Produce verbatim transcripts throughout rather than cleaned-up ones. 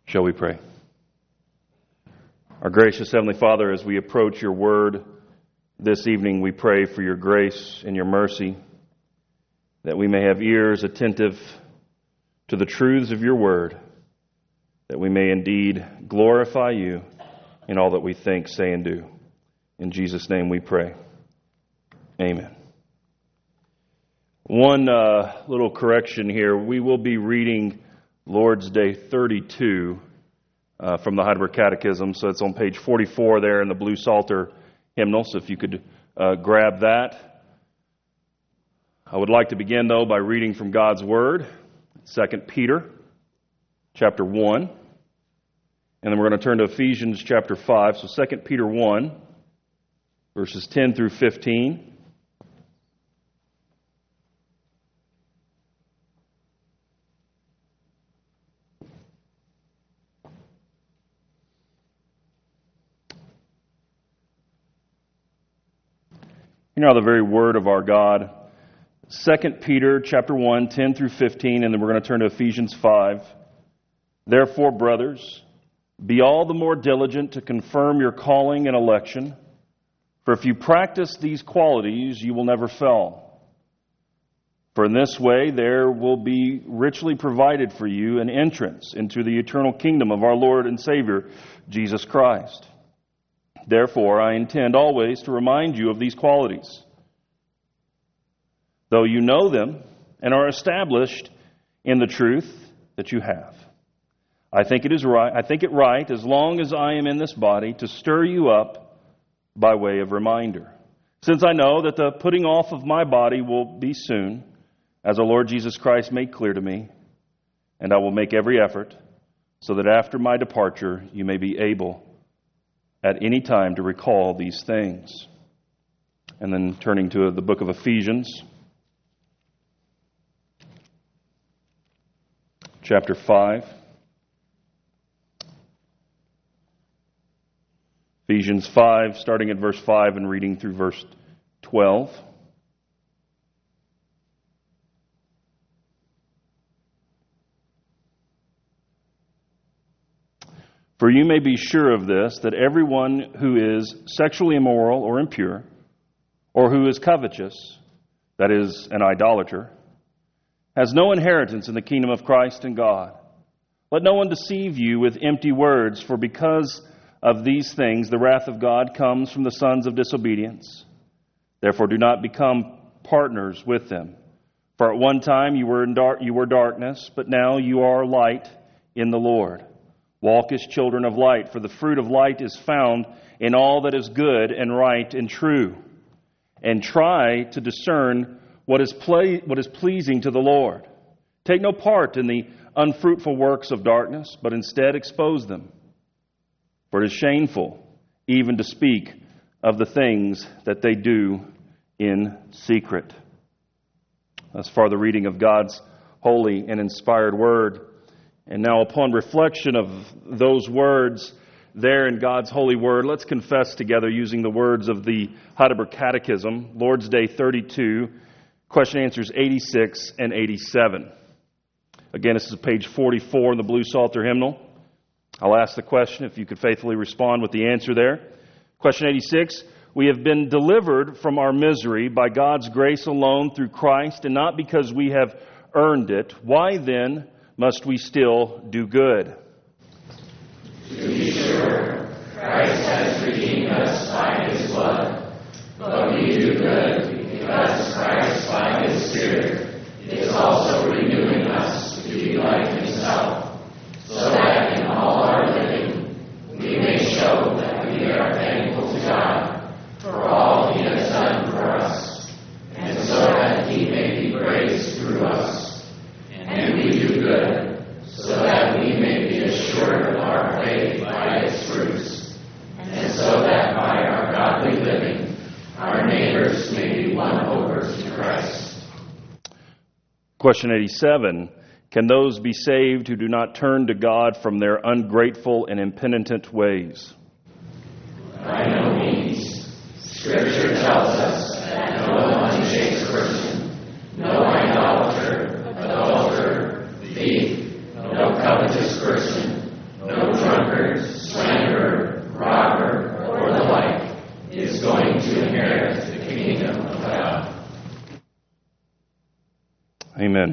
Shall we pray? Our gracious Heavenly Father, as we approach your word this evening, we pray for your grace and your mercy, that we may have ears attentive to the truths of your word, that we may indeed glorify you in all that we think, say, and do. In Jesus' name we pray. Amen. One uh, little correction here. We will be reading Lord's Day thirty-two uh, from the Heidelberg Catechism. So it's on page forty-four there in the Blue Psalter hymnal. So if you could uh, grab that. I would like to begin, though, by reading from God's Word, Second Peter chapter one. And then we're going to turn to Ephesians chapter five. So Second Peter one, verses ten through fifteen. Hear now the very word of our God. Second Peter chapter one, ten through fifteen, and then we're going to turn to Ephesians five. Therefore, brothers, be all the more diligent to confirm your calling and election, for if you practice these qualities, you will never fail. For in this way there will be richly provided for you an entrance into the eternal kingdom of our Lord and Savior, Jesus Christ. Therefore, I intend always to remind you of these qualities, though you know them and are established in the truth that you have. I think it is right, I think it right, as long as I am in this body, to stir you up by way of reminder, since I know that the putting off of my body will be soon, as the Lord Jesus Christ made clear to me, and I will make every effort so that after my departure you may be able at any time to recall these things. And then turning to the book of Ephesians, chapter five. Ephesians five, starting at verse five and reading through verse twelve. For you may be sure of this, that everyone who is sexually immoral or impure, or who is covetous, that is, an idolater, has no inheritance in the kingdom of Christ and God. Let no one deceive you with empty words, for because of these things the wrath of God comes from the sons of disobedience. Therefore do not become partners with them. For at one time you were in dark, you were darkness, but now you are light in the Lord. Walk as children of light, for the fruit of light is found in all that is good and right and true. And try to discern what is, ple- what is pleasing to the Lord. Take no part in the unfruitful works of darkness, but instead expose them. For it is shameful even to speak of the things that they do in secret. Thus far the reading of God's holy and inspired word. And now upon reflection of those words there in God's holy word, let's confess together using the words of the Heidelberg Catechism, Lord's Day thirty-two, question answers eighty-six and eighty-seven. Again, this is page forty-four in the Blue Psalter hymnal. I'll ask the question if you could faithfully respond with the answer there. Question eighty-six, we have been delivered from our misery by God's grace alone through Christ, and not because we have earned it. Why then must we still do good? To be sure, Christ has redeemed us by His blood, but we do good because Christ, by His Spirit, is also renewing us to be like Himself, so that in all our living we may show that we are thankful to God for all He has done for us, and so that He may be praised through us. And we do good, so that we may be assured of our faith by its fruits, and so that by our godly living, our neighbors may be won over to Christ. Question eighty-seven, can those be saved who do not turn to God from their ungrateful and impenitent ways? By no means. Scripture tells us that no unchaste person, no idolater, adulterer, thief, no covetous person, Amen.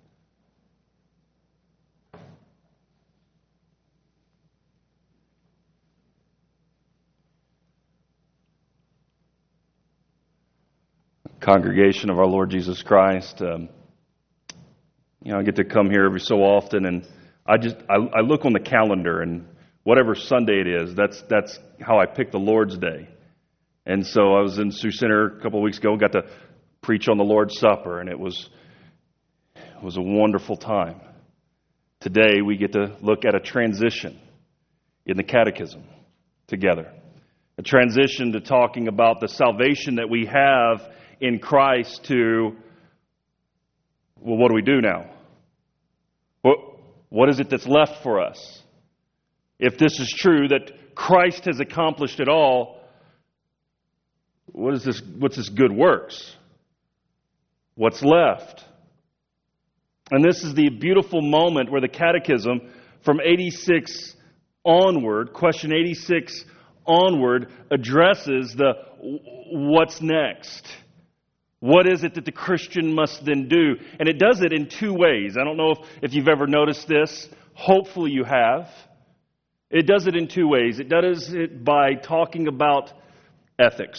Congregation of our Lord Jesus Christ, um, you know, I get to come here every so often, and I just I, I look on the calendar, and whatever Sunday it is, that's that's how I pick the Lord's Day. And so I was in Sioux Center a couple of weeks ago and got to preach on the Lord's Supper, and it was it was a wonderful time. Today we get to look at a transition in the Catechism together, a transition to talking about the salvation that we have in Christ to, well, what do we do now? What, what is it that's left for us? If this is true, that Christ has accomplished it all, what is this? What's this good works? What's left? And this is the beautiful moment where the Catechism from eighty-six onward, question eighty-six onward, addresses the what's next. What is it that the Christian must then do? And it does it in two ways. I don't know if, if you've ever noticed this. Hopefully you have. It does it in two ways. It does it by talking about ethics.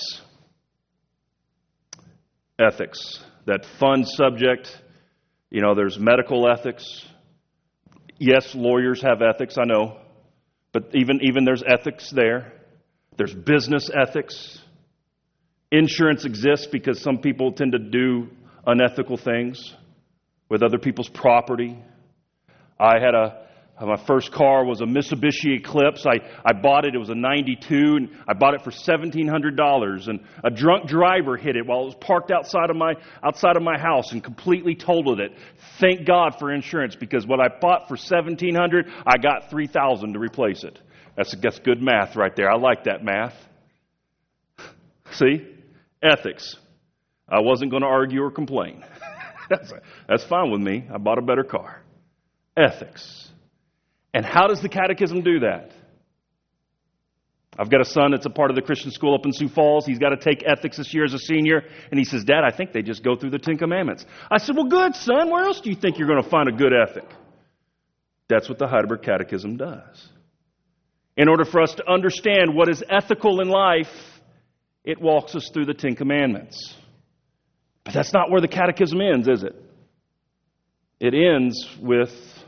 Ethics. That fun subject. You know, there's medical ethics. Yes, lawyers have ethics, I know. But even, even there's ethics there. There's business ethics. Insurance exists because some people tend to do unethical things with other people's property. I had a, my first car was a Mitsubishi Eclipse. I, I bought it. It was a ninety-two, and I bought it for seventeen hundred dollars. And a drunk driver hit it while it was parked outside of my outside of my house and completely totaled it. Thank God for insurance, because what I bought for seventeen hundred dollars, I got three thousand dollars to replace it. That's, that's good math right there. I like that math. See? Ethics. I wasn't going to argue or complain. that's, that's fine with me. I bought a better car. Ethics. And how does the Catechism do that? I've got a son that's a part of the Christian school up in Sioux Falls. He's got to take ethics this year as a senior. And he says, Dad, I think they just go through the Ten Commandments. I said, well, good, son. Where else do you think you're going to find a good ethic? That's what the Heidelberg Catechism does. In order for us to understand what is ethical in life, it walks us through the Ten Commandments. But that's not where the Catechism ends, is it? It ends with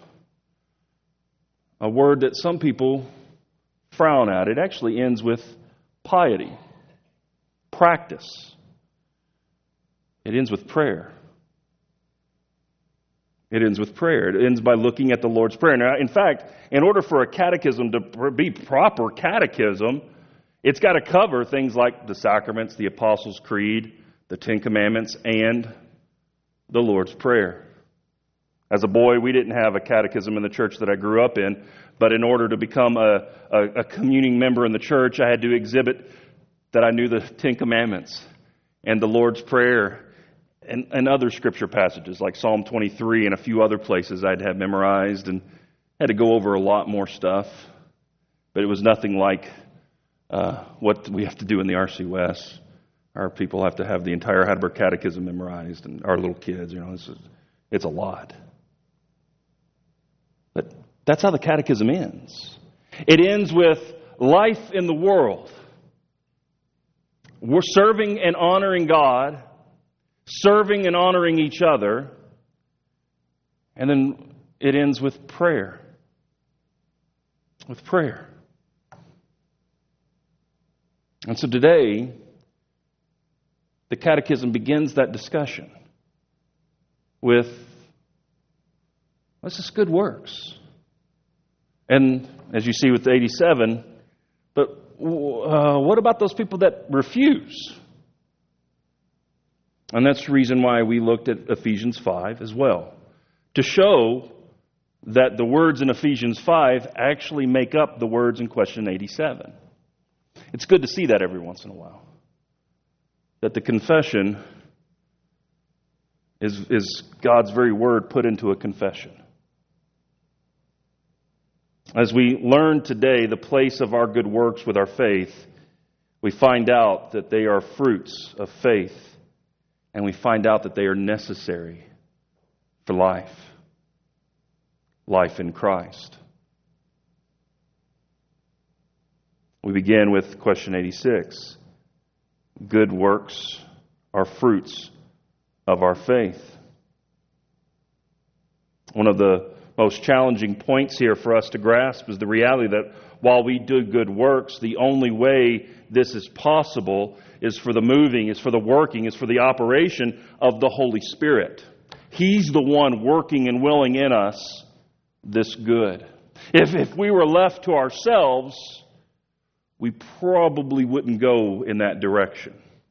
a word that some people frown at. It actually ends with piety, practice. It ends with prayer. It ends with prayer. It ends by looking at the Lord's Prayer. Now, in fact, in order for a catechism to be proper catechism, it's got to cover things like the sacraments, the Apostles' Creed, the Ten Commandments, and the Lord's Prayer. As a boy, we didn't have a catechism in the church that I grew up in, but in order to become a, a, a communing member in the church, I had to exhibit that I knew the Ten Commandments and the Lord's Prayer and, and other scripture passages like Psalm twenty-three and a few other places I'd have memorized, and had to go over a lot more stuff. But it was nothing like uh, what we have to do in the R C West. Our people have to have the entire Heidelberg Catechism memorized, and our little kids, you know, it's, it's a lot. But that's how the Catechism ends. It ends with life in the world. We're serving and honoring God, serving and honoring each other, and then it ends with prayer. With prayer. And so today, the Catechism begins that discussion with, what's this good works? And as you see with eighty-seven, but uh, what about those people that refuse? And that's the reason why we looked at Ephesians five as well, to show that the words in Ephesians five actually make up the words in question eighty-seven. It's good to see that every once in a while. That the confession is, is God's very word put into a confession. As we learn today the place of our good works with our faith, we find out that they are fruits of faith, and we find out that they are necessary for life. Life in Christ. We begin with question eighty-six. Good works are fruits of our faith. One of the most challenging points here for us to grasp is the reality that while we do good works, the only way this is possible is for the moving, is for the working, is for the operation of the Holy Spirit. He's the one working and willing in us this good. If, if we were left to ourselves, we probably wouldn't go in that direction.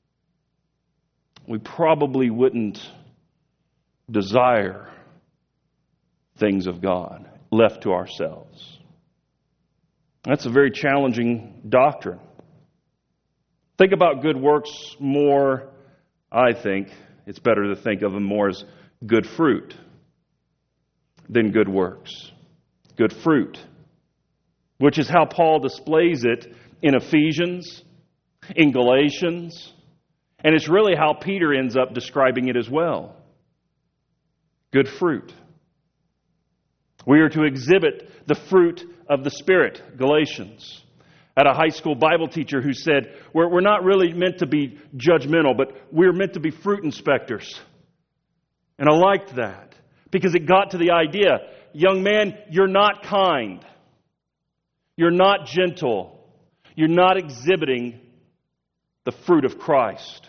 We probably wouldn't desire things of God left to ourselves. That's a very challenging doctrine. Think about good works more, I think, it's better to think of them more as good fruit than good works. Good fruit, which is how Paul displays it in Ephesians, in Galatians, and it's really how Peter ends up describing it as well. Good fruit. We are to exhibit the fruit of the Spirit, Galatians. I had a high school Bible teacher who said, we're, we're not really meant to be judgmental, but we're meant to be fruit inspectors. And I liked that because it got to the idea, young man, you're not kind. You're not gentle. You're not exhibiting the fruit of Christ.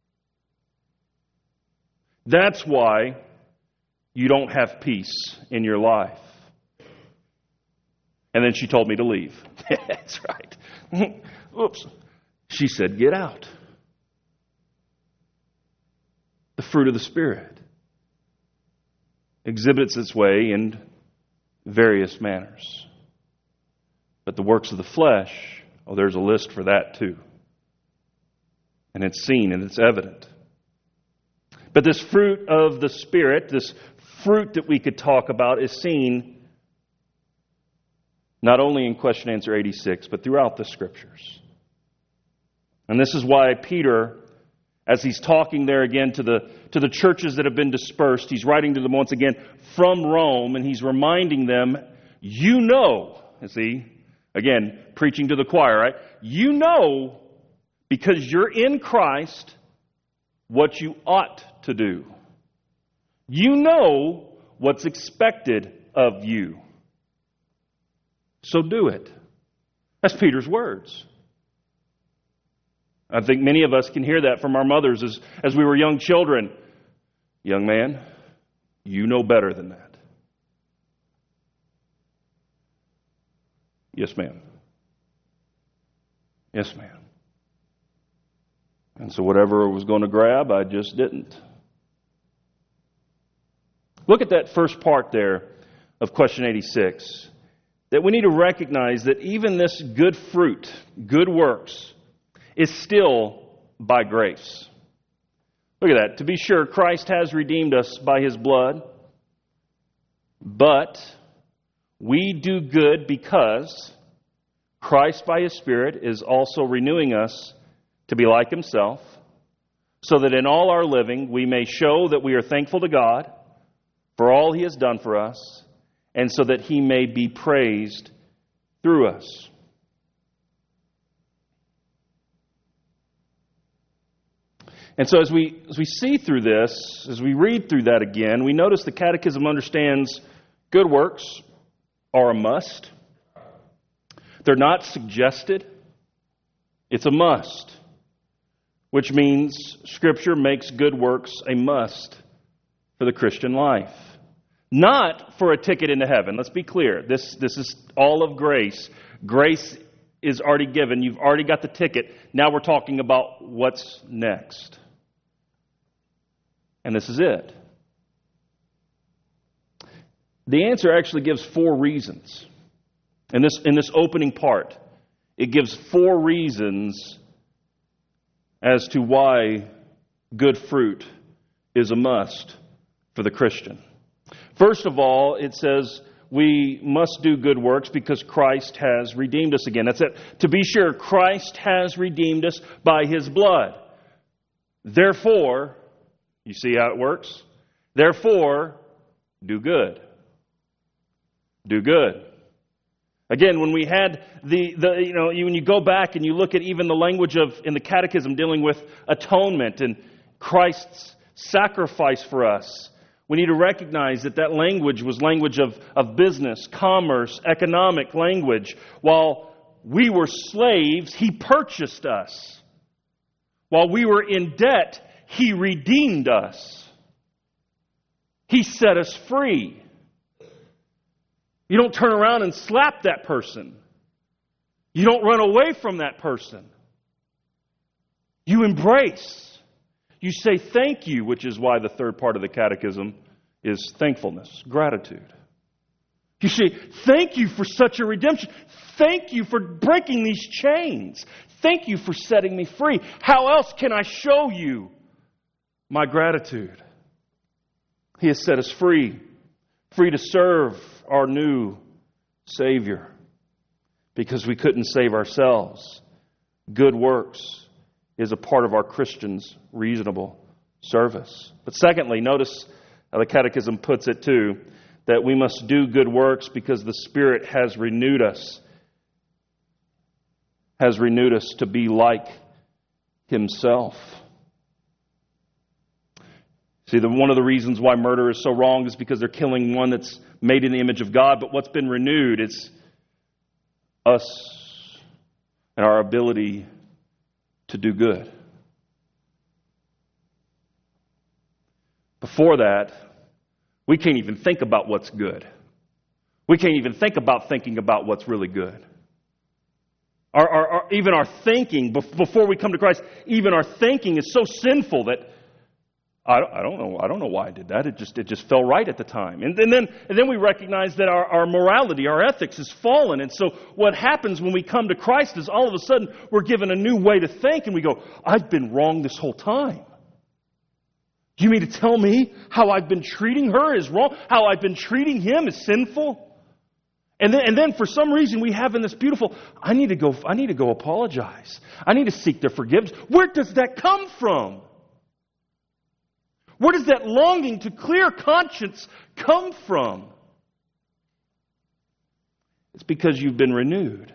That's why you don't have peace in your life. And then she told me to leave. That's right. Oops. She said, get out. The fruit of the Spirit exhibits its way in various manners. But the works of the flesh, oh, there's a list for that too. And it's seen and it's evident. But this fruit of the Spirit, this fruit that we could talk about, is seen not only in question answer eighty-six, but throughout the Scriptures. And this is why Peter, as he's talking there again to the to the churches that have been dispersed, he's writing to them once again from Rome, and he's reminding them, you know, you see, again, preaching to the choir, right? You know, because you're in Christ, what you ought to do. You know what's expected of you. So do it. That's Peter's words. I think many of us can hear that from our mothers as, as we were young children. Young man, you know better than that. Yes, ma'am. Yes, ma'am. And so whatever I was going to grab, I just didn't. Look at that first part there of question eighty-six. That we need to recognize that even this good fruit, good works, is still by grace. Look at that. To be sure, Christ has redeemed us by His blood, but we do good because Christ by His Spirit is also renewing us to be like Himself, so that in all our living we may show that we are thankful to God for all He has done for us, and so that He may be praised through us. And so as we as we see through this, as we read through that again, we notice the Catechism understands good works are a must. They're not suggested. It's a must. Which means Scripture makes good works a must for the Christian life. Not for a ticket into heaven. Let's be clear. This, this is all of grace. Grace is already given. You've already got the ticket. Now we're talking about what's next. And this is it. The answer actually gives four reasons. In this, in this opening part, it gives four reasons as to why good fruit is a must for the Christian. First of all, it says we must do good works because Christ has redeemed us again. That's it. To be sure, Christ has redeemed us by His blood. Therefore, you see how it works? Therefore, do good. Do good. Again, when we had the, the you know, when you go back and you look at even the language of, in the Catechism dealing with atonement and Christ's sacrifice for us, we need to recognize that that language was language of, of business, commerce, economic language. While we were slaves, He purchased us. While we were in debt, He redeemed us. He set us free. You don't turn around and slap that person. You don't run away from that person. You embrace. You say thank you, which is why the third part of the Catechism is thankfulness, gratitude. You say, thank you for such a redemption. Thank you for breaking these chains. Thank you for setting me free. How else can I show you my gratitude? He has set us free, free to serve our new Savior, because we couldn't save ourselves. Good works is a part of our Christian's reasonable service. But secondly, notice how the Catechism puts it too, that we must do good works because the Spirit has renewed us, has renewed us to be like Himself. See, the, one of the reasons why murder is so wrong is because they're killing one that's made in the image of God. But what's been renewed is us and our ability to do good. Before that, we can't even think about what's good. We can't even think about thinking about what's really good. Our, our, our, even our thinking, before we come to Christ, even our thinking is so sinful that I don't, I don't know. I don't know why I did that. It just it just fell right at the time. And, and then and then we recognize that our, our morality, our ethics has fallen. And so what happens when we come to Christ is all of a sudden we're given a new way to think, and we go, I've been wrong this whole time. Do you mean to tell me how I've been treating her is wrong? How I've been treating him is sinful? And then, and then for some reason we have in this beautiful, I need to go. I need to go apologize. I need to seek their forgiveness. Where does that come from? Where does that longing to clear conscience come from? It's because you've been renewed.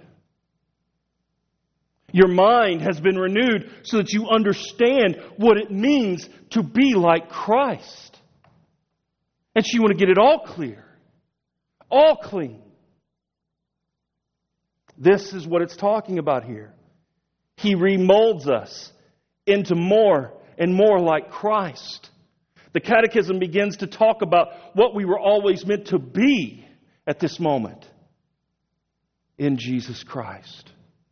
Your mind has been renewed so that you understand what it means to be like Christ. And so you want to get it all clear, all clean. This is what it's talking about here. He remolds us into more and more like Christ. The Catechism begins to talk about what we were always meant to be at this moment in Jesus Christ.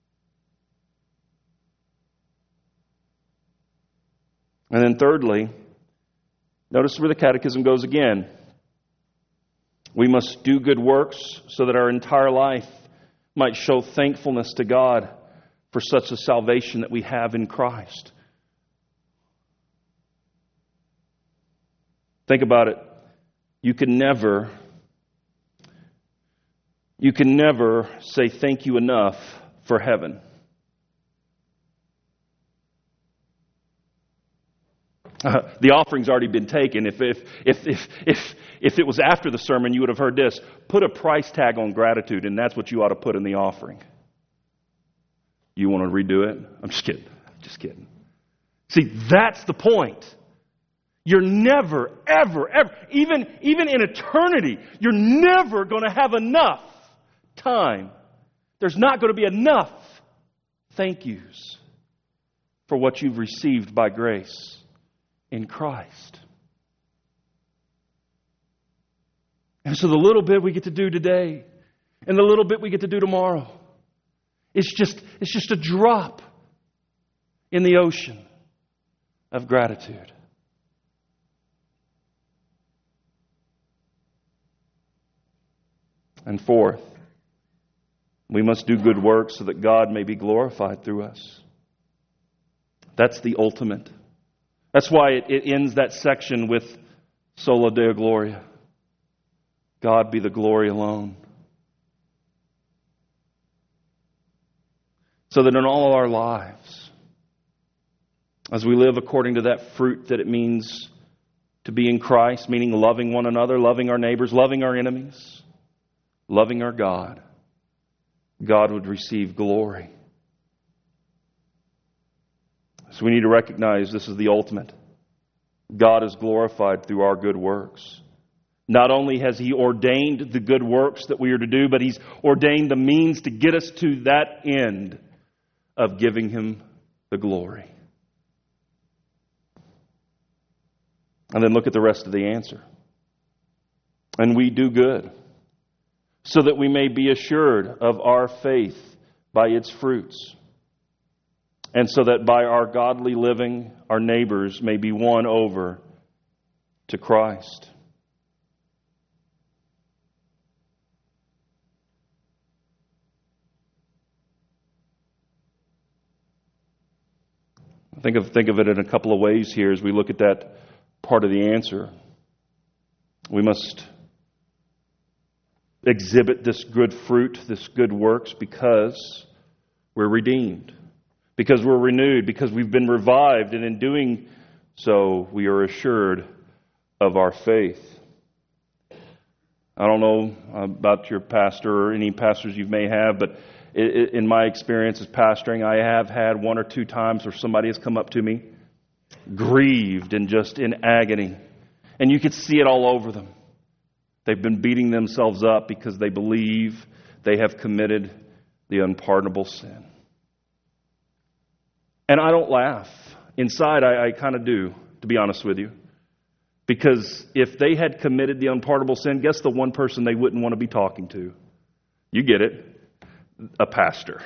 And then thirdly, notice where the Catechism goes again. We must do good works so that our entire life might show thankfulness to God for such a salvation that we have in Christ. Think about it. You can never, you can never say thank you enough for heaven. Uh, the offering's already been taken. If, if, if, if, if, if it was after the sermon, you would have heard this. Put a price tag on gratitude, and that's what you ought to put in the offering. You want to redo it? I'm just kidding. Just kidding. See, that's the point. You're never, ever, ever, even, even in eternity, you're never going to have enough time. There's not going to be enough thank yous for what you've received by grace in Christ. And so the little bit we get to do today and the little bit we get to do tomorrow, it's just, it's just a drop in the ocean of gratitude. And fourth, we must do good works so that God may be glorified through us. That's the ultimate. That's why it, it ends that section with Sola Deo Gloria. God be the glory alone. So that in all our lives, as we live according to that fruit that it means to be in Christ, meaning loving one another, loving our neighbors, loving our enemies, loving our God, God would receive glory. So we need to recognize this is the ultimate. God is glorified through our good works. Not only has He ordained the good works that we are to do, but He's ordained the means to get us to that end of giving Him the glory. And then look at the rest of the answer. And we do good, so that we may be assured of our faith by its fruits, and so that by our godly living, our neighbors may be won over to Christ. Think of, think of it in a couple of ways here as we look at that part of the answer. We must exhibit this good fruit, this good works, because we're redeemed, because we're renewed, because we've been revived, and in doing so, we are assured of our faith. I don't know about your pastor or any pastors you may have, but in my experience as pastoring, I have had one or two times where somebody has come up to me grieved and just in agony. And you could see it all over them. They've been beating themselves up because they believe they have committed the unpardonable sin. And I don't laugh. Inside, I, I kind of do, to be honest with you. Because if they had committed the unpardonable sin, guess the one person they wouldn't want to be talking to? You get it. A pastor.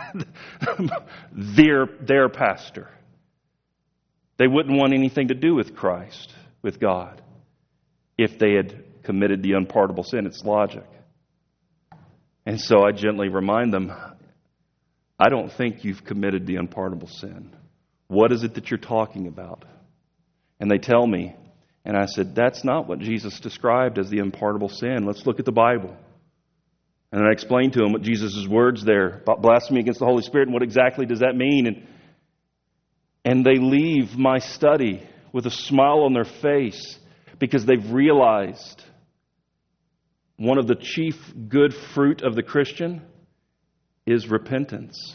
their, their pastor. They wouldn't want anything to do with Christ, with God, if they had committed the unpardonable sin. It's logic. And so I gently remind them, I don't think you've committed the unpardonable sin. What is it that you're talking about? And they tell me, and I said, that's not what Jesus described as the unpardonable sin. Let's look at the Bible. And I explained to them what Jesus' words there about blasphemy against the Holy Spirit and what exactly does that mean. And, and they leave my study with a smile on their face because they've realized one of the chief good fruit of the Christian is repentance.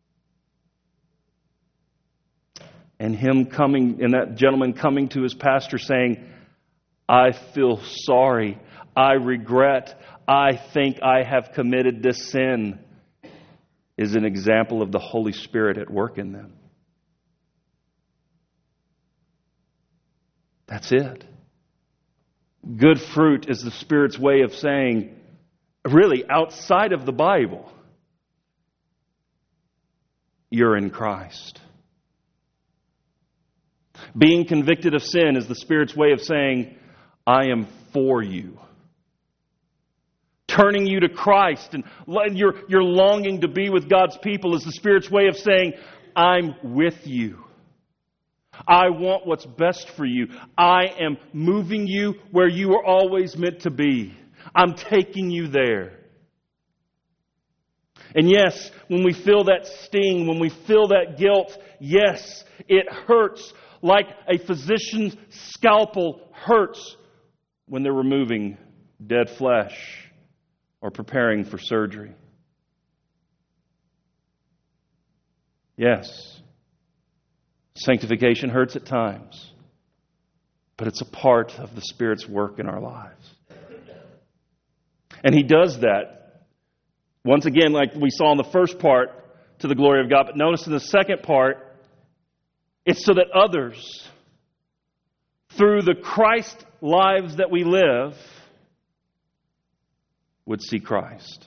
And him coming, and that gentleman coming to his pastor saying, I feel sorry, I regret, I think I have committed this sin, is an example of the Holy Spirit at work in them. That's it. Good fruit is the Spirit's way of saying, really, outside of the Bible, you're in Christ. Being convicted of sin is the Spirit's way of saying, I am for you. Turning you to Christ and your, your longing to be with God's people is the Spirit's way of saying, I'm with you. I want what's best for you. I am moving you where you were always meant to be. I'm taking you there. And yes, when we feel that sting, when we feel that guilt, yes, it hurts like a physician's scalpel hurts when they're removing dead flesh or preparing for surgery. Yes, sanctification hurts at times, but it's a part of the Spirit's work in our lives. And He does that, once again, like we saw in the first part, to the glory of God. But notice in the second part, it's so that others, through the Christ lives that we live, would see Christ.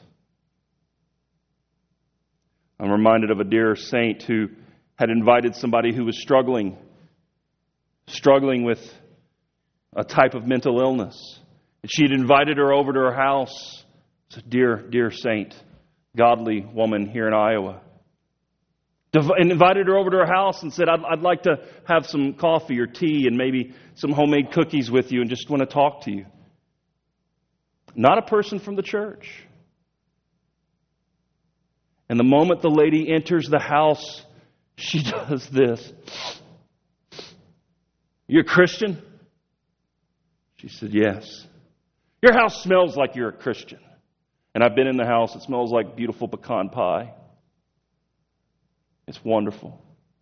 I'm reminded of a dear saint who had invited somebody who was struggling, struggling with a type of mental illness. And she had invited her over to her house. It's a dear, dear saint, godly woman here in Iowa. And invited her over to her house and said, I'd, I'd like to have some coffee or tea and maybe some homemade cookies with you and just want to talk to you. Not a person from the church. And the moment the lady enters the house, she does this. You're a Christian? She said, yes. Your house smells like you're a Christian. And I've been in the house. It smells like beautiful pecan pie. It's wonderful.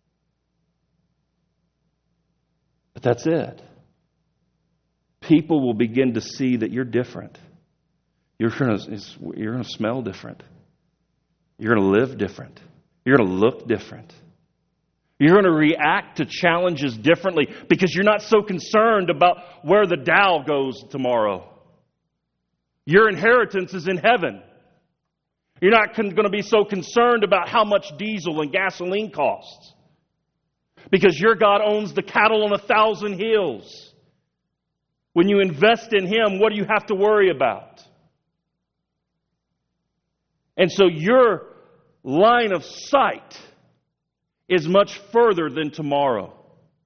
But that's it. People will begin to see that you're different. You're going to, you're going to smell different. You're going to live different. You're going to look different. You're going to react to challenges differently because you're not so concerned about where the Dow goes tomorrow. Your inheritance is in heaven. You're not con- going to be so concerned about how much diesel and gasoline costs because your God owns the cattle on a thousand hills. When you invest in Him, what do you have to worry about? And so your line of sight is much further than tomorrow.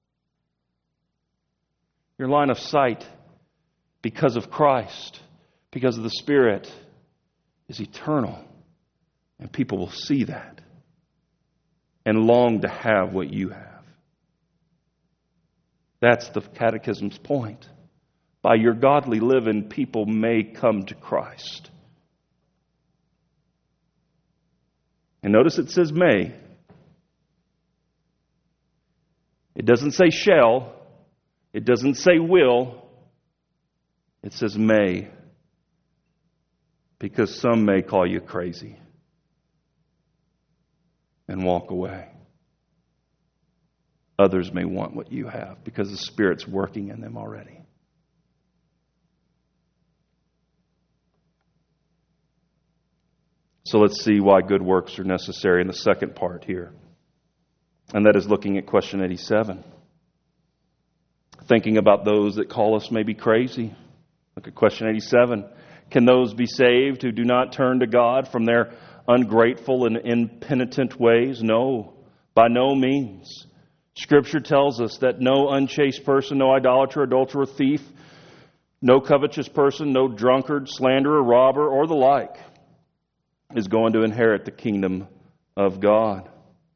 Your line of sight, because of Christ, because of the Spirit, is eternal. And people will see that and long to have what you have. That's the Catechism's point. By your godly living, people may come to Christ. And notice it says may. It doesn't say shall. It doesn't say will. It says may. Because some may call you crazy and walk away. Others may want what you have because the Spirit's working in them already. So let's see why good works are necessary in the second part here. And that is looking at question eighty-seven. Thinking about those that call us maybe crazy. Look at question eighty-seven. Can those be saved who do not turn to God from their ungrateful and impenitent ways? No, by no means. Scripture tells us that no unchaste person, no idolater, adulterer, thief, no covetous person, no drunkard, slanderer, robber, or the like is going to inherit the kingdom of God.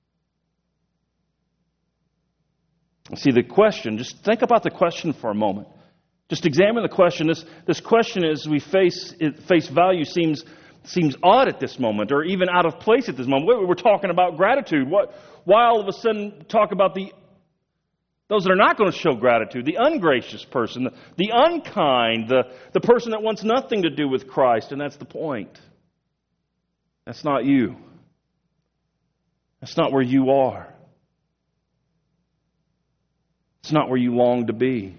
See, the question, just think about the question for a moment. Just examine the question. This, this question, as we face it, face value, seems seems odd at this moment, or even out of place at this moment. We're talking about gratitude. What? Why all of a sudden talk about the those that are not going to show gratitude, the ungracious person, the, the unkind, the, the person that wants nothing to do with Christ? And that's the point. That's not you. That's not where you are. It's not where you long to be.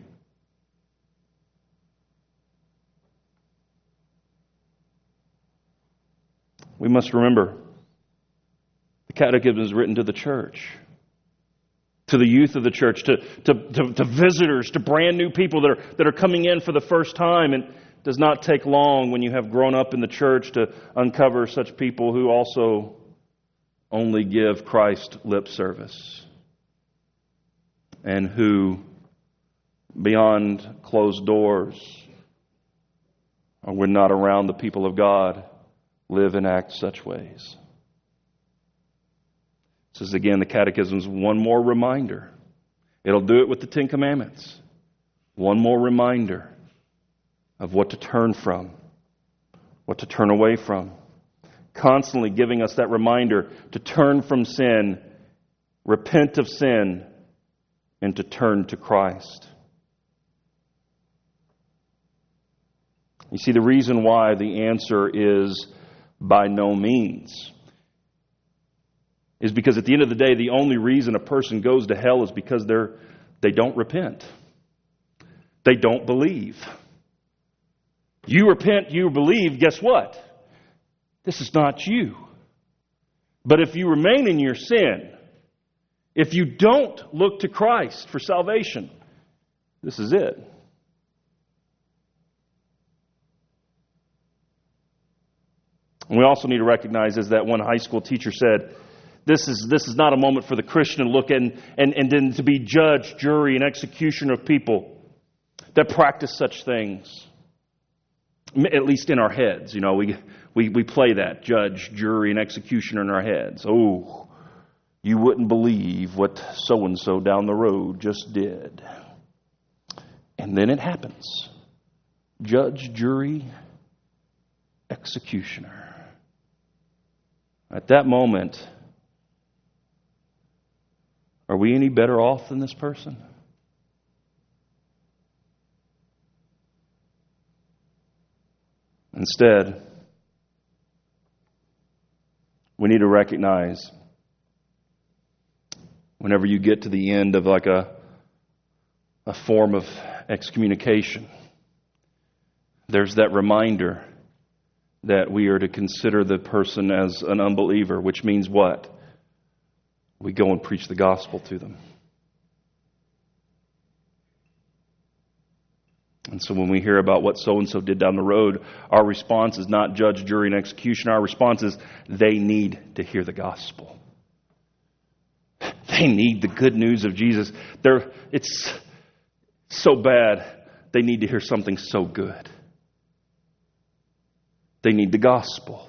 We must remember the Catechism is written to the church, to the youth of the church, to, to, to, to visitors, to brand new people that are, that are coming in for the first time. And it does not take long when you have grown up in the church to uncover such people who also only give Christ lip service and who, beyond closed doors, or when not around the people of God, live and act such ways. This is again the Catechism's one more reminder. It'll do it with the Ten Commandments. One more reminder of what to turn from, what to turn away from. Constantly giving us that reminder to turn from sin, repent of sin, and to turn to Christ. You see, the reason why the answer is by no means is because at the end of the day, the only reason a person goes to hell is because they're they don't repent. They don't believe. You repent, you believe, guess what? This is not you. But if you remain in your sin, if you don't look to Christ for salvation, this is it. And we also need to recognize, as that one high school teacher said, this is this is not a moment for the Christian to look in and, and then to be judge, jury, and executioner of people that practice such things. At least in our heads. You know, we, we, we play that judge, jury, and executioner in our heads. Oh, you wouldn't believe what so-and-so down the road just did. And then it happens. Judge, jury, executioner. At that moment, are we any better off than this person? Instead, we need to recognize whenever you get to the end of like a, a form of excommunication, there's that reminder that we are to consider the person as an unbeliever, which means what? We go and preach the gospel to them. And so when we hear about what so-and-so did down the road, our response is not judge, jury, and execution. Our response is they need to hear the gospel. They need the good news of Jesus. They're, it's so bad, they need to hear something so good. They need the gospel.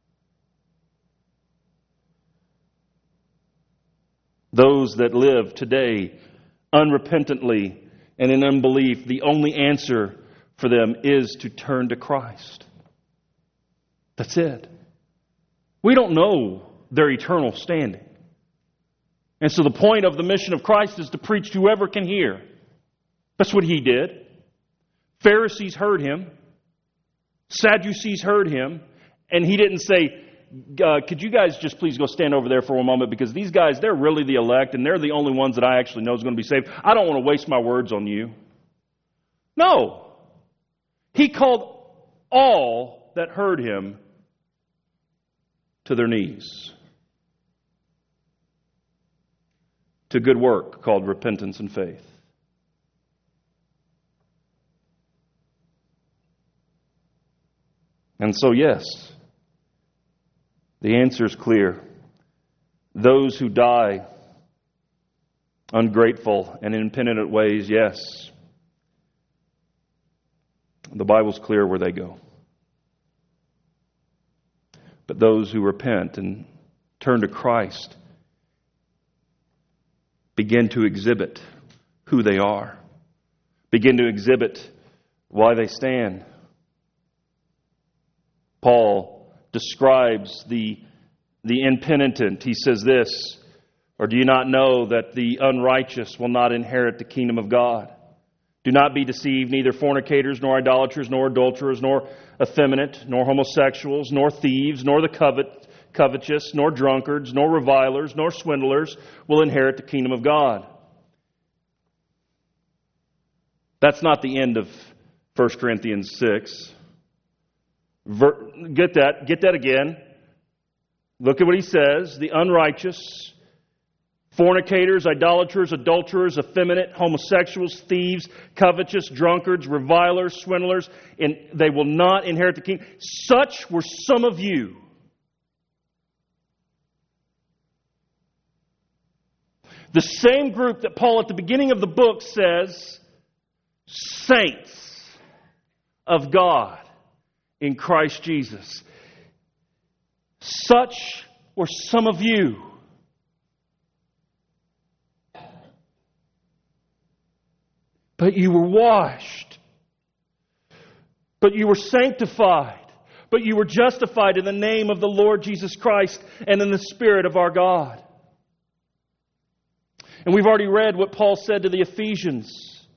Those that live today unrepentantly and in unbelief, the only answer for them is to turn to Christ. That's it. We don't know their eternal standing. And so the point of the mission of Christ is to preach to whoever can hear. That's what He did. Pharisees heard Him. Sadducees heard Him. And He didn't say, uh, could you guys just please go stand over there for one moment, because these guys, they're really the elect and they're the only ones that I actually know is going to be saved. I don't want to waste my words on you. No. He called all that heard Him to their knees, to good work called repentance and faith. And so, yes, the answer is clear. Those who die ungrateful and in impenitent ways, yes, the Bible's clear where they go. But those who repent and turn to Christ begin to exhibit who they are, begin to exhibit why they stand. Paul describes the, the impenitent. He says this, or do you not know that the unrighteous will not inherit the kingdom of God? Do not be deceived, neither fornicators, nor idolaters, nor adulterers, nor effeminate, nor homosexuals, nor thieves, nor the covet, covetous, nor drunkards, nor revilers, nor swindlers will inherit the kingdom of God. That's not the end of First Corinthians six. Get that. Get that again. Look at what he says. The unrighteous, fornicators, idolaters, adulterers, effeminate, homosexuals, thieves, covetous, drunkards, revilers, swindlers, and they will not inherit the kingdom. Such were some of you. The same group that Paul at the beginning of the book says, saints of God in Christ Jesus. Such were some of you. But you were washed. But you were sanctified. But you were justified in the name of the Lord Jesus Christ and in the Spirit of our God. And we've already read what Paul said to the Ephesians.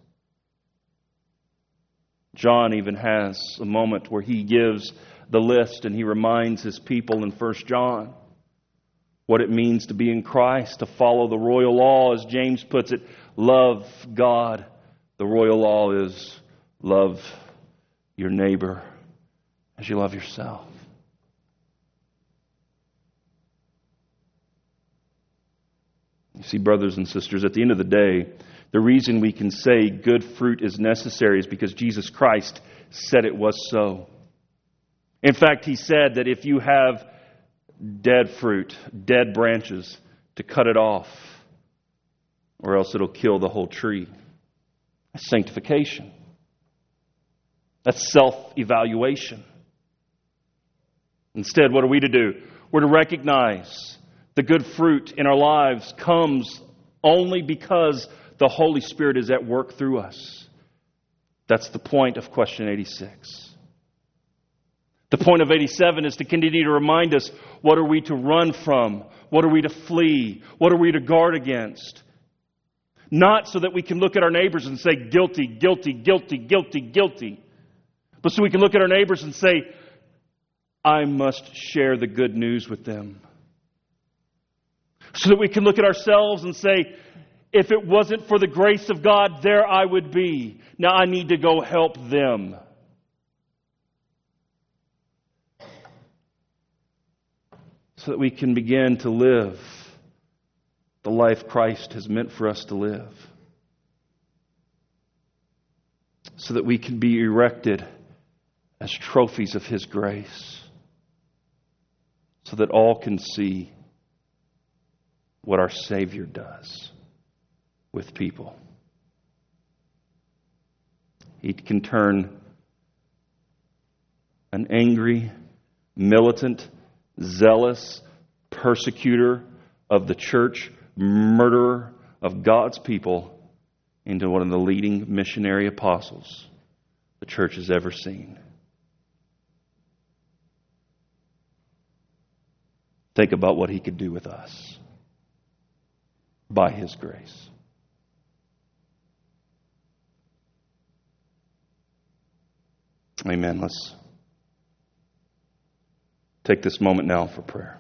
John even has a moment where he gives the list and he reminds his people in First John what it means to be in Christ, to follow the royal law. As James puts it, love God. The royal law is love your neighbor as you love yourself. You see, brothers and sisters, at the end of the day, the reason we can say good fruit is necessary is because Jesus Christ said it was so. In fact, He said that if you have dead fruit, dead branches, to cut it off, or else it'll kill the whole tree. That's sanctification. That's self-evaluation. Instead, what are we to do? We're to recognize the good fruit in our lives comes only because the Holy Spirit is at work through us. That's the point of question eighty-six. The point of eighty-seven is to continue to remind us, what are we to run from? What are we to flee? What are we to guard against? Not so that we can look at our neighbors and say, guilty, guilty, guilty, guilty, guilty. But so we can look at our neighbors and say, I must share the good news with them. So that we can look at ourselves and say, if it wasn't for the grace of God, there I would be. Now I need to go help them. So that we can begin to live the life Christ has meant for us to live. So that we can be erected as trophies of His grace. So that all can see what our Savior does with people. He can turn an angry, militant, zealous persecutor of the church, murderer of God's people, into one of the leading missionary apostles the church has ever seen. Think about what He could do with us by His grace. Amen. Let's take this moment now for prayer.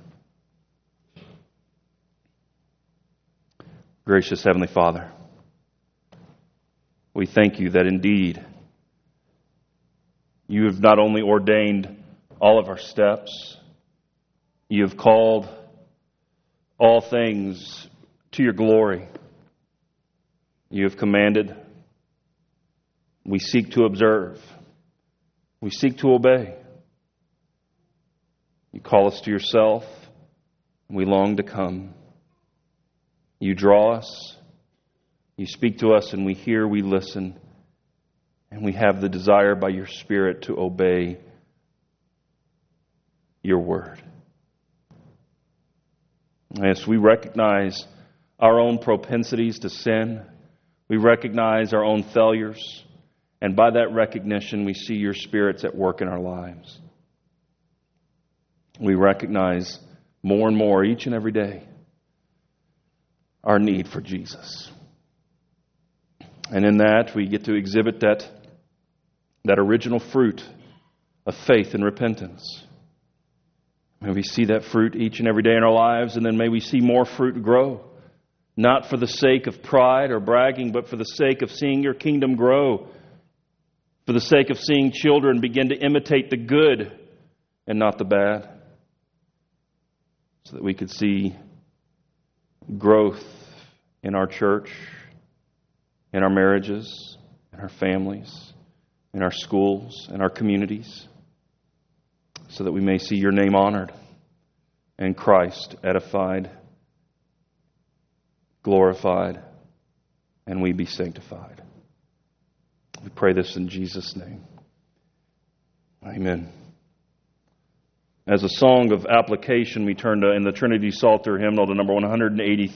Gracious Heavenly Father, we thank You that indeed You have not only ordained all of our steps, You have called all things to Your glory. You have commanded. We seek to observe. We seek to obey. You call us to Yourself, and we long to come. You draw us. You speak to us, and we hear, we listen, and we have the desire by Your Spirit to obey Your word. Yes, we recognize our own propensities to sin. We recognize our own failures. And by that recognition, we see Your Spirit's at work in our lives. We recognize more and more each and every day our need for Jesus. And in that, we get to exhibit that, that original fruit of faith and repentance. May we see that fruit each and every day in our lives, and then may we see more fruit grow. Not for the sake of pride or bragging, but for the sake of seeing Your kingdom grow. For the sake of seeing children begin to imitate the good and not the bad. So that we could see growth in our church, in our marriages, in our families, in our schools, in our communities. So that we may see Your name honored and Christ edified, glorified, and we be sanctified. We pray this in Jesus' name. Amen. As a song of application, we turn to, in the Trinity Psalter hymnal, to number one hundred eighty-three.